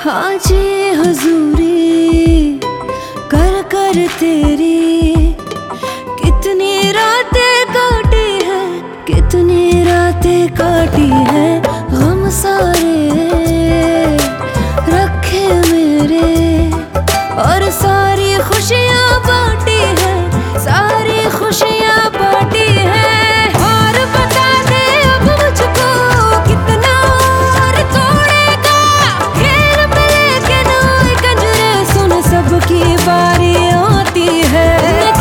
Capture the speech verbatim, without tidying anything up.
हाँ जी हुजूरी कर कर तेरी, कितनी रातें काटी है, कितनी रातें काटी है, गम सारे